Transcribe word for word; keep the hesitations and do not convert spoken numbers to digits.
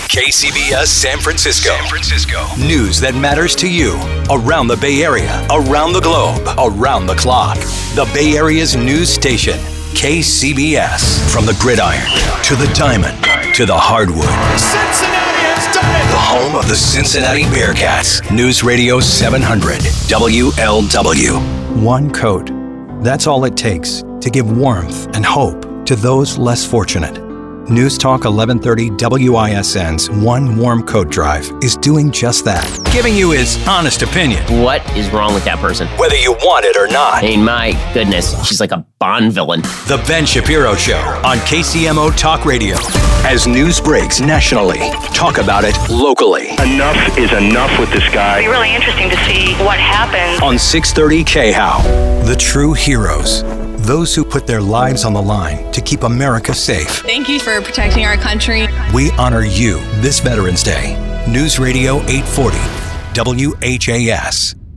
K C B S San Francisco. San Francisco. News that matters to you around the Bay Area, around the globe, around the clock. The Bay Area's news station, K C B S. From the gridiron to the diamond to the hardwood. Cincinnati has done it! The home of the Cincinnati Bearcats. News Radio seven hundred W L W. One coat. That's all it takes to give warmth and hope to those less fortunate. News Talk eleven thirty W I S N's One Warm Coat Drive is doing just that, giving you his honest opinion. What is wrong with that person? Whether you want it or not. I mean, my goodness, she's like a Bond villain. The Ben Shapiro Show on K C M O Talk Radio. As news breaks nationally, talk about it locally. Enough is enough with this guy. It'll be really interesting to see what happens. On six thirty K H O W, the true heroes. Those who put their lives on the line to keep America safe. Thank you for protecting our country. We honor you this Veterans Day. News Radio eight forty, W H A S.